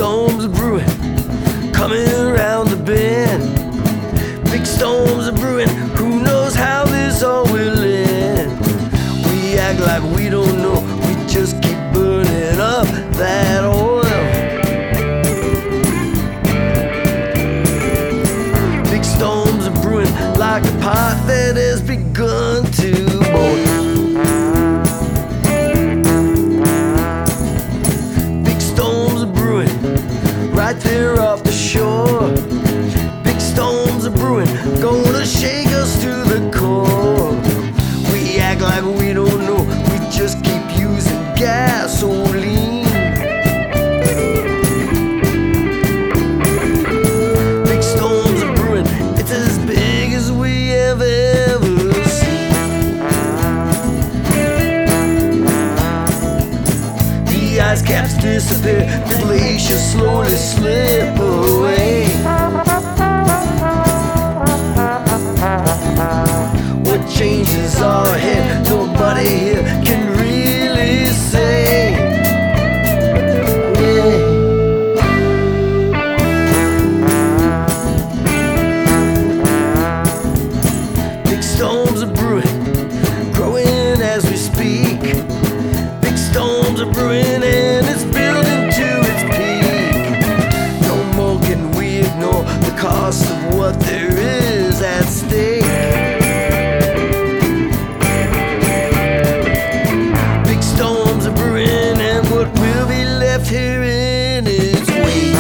storms are brewing, coming around the bend. Big storms are brewing, who knows how this all will end. We act like we don't know, we just keep burning up that oil. Big storms are brewing like a pot that has begun to boil. Right there off the shore, big storms are brewing, gonna shake us to the core. We act like we don't know, we just keep using gasoline. Big storms are brewing, it's as big as we have ever seen. The ice caps disappear, the glaciers slowly slip away. What changes are ahead, nobody here can really say. Yeah. Big storms are brewing, growing as we speak. Big storms are brewing and it's building to its peak. No more can we ignore the cost of what there is at stake. Big storms are brewing and what will be left here in its wake.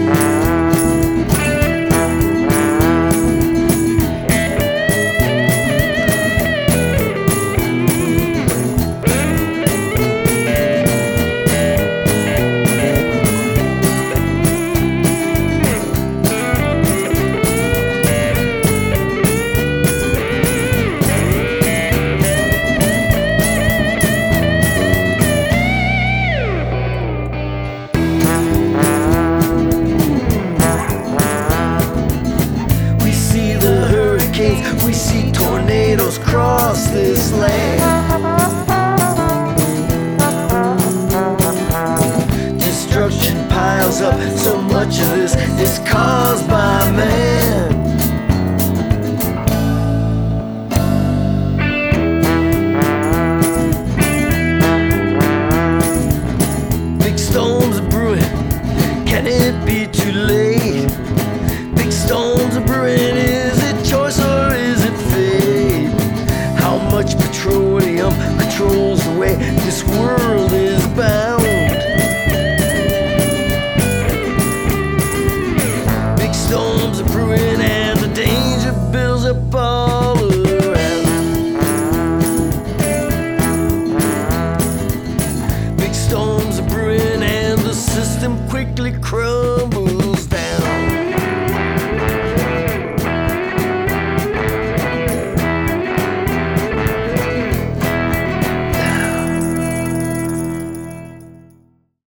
We see tornadoes cross this land. Destruction piles up, so much of this is caused by man. Big storms are brewing, can it be too late? Big storms are brewing, is it choice or is it fate? How much petroleum controls the way this world is bound? Big storms are brewing and the danger builds up all around. Big storms are brewing and the system quickly crumbs.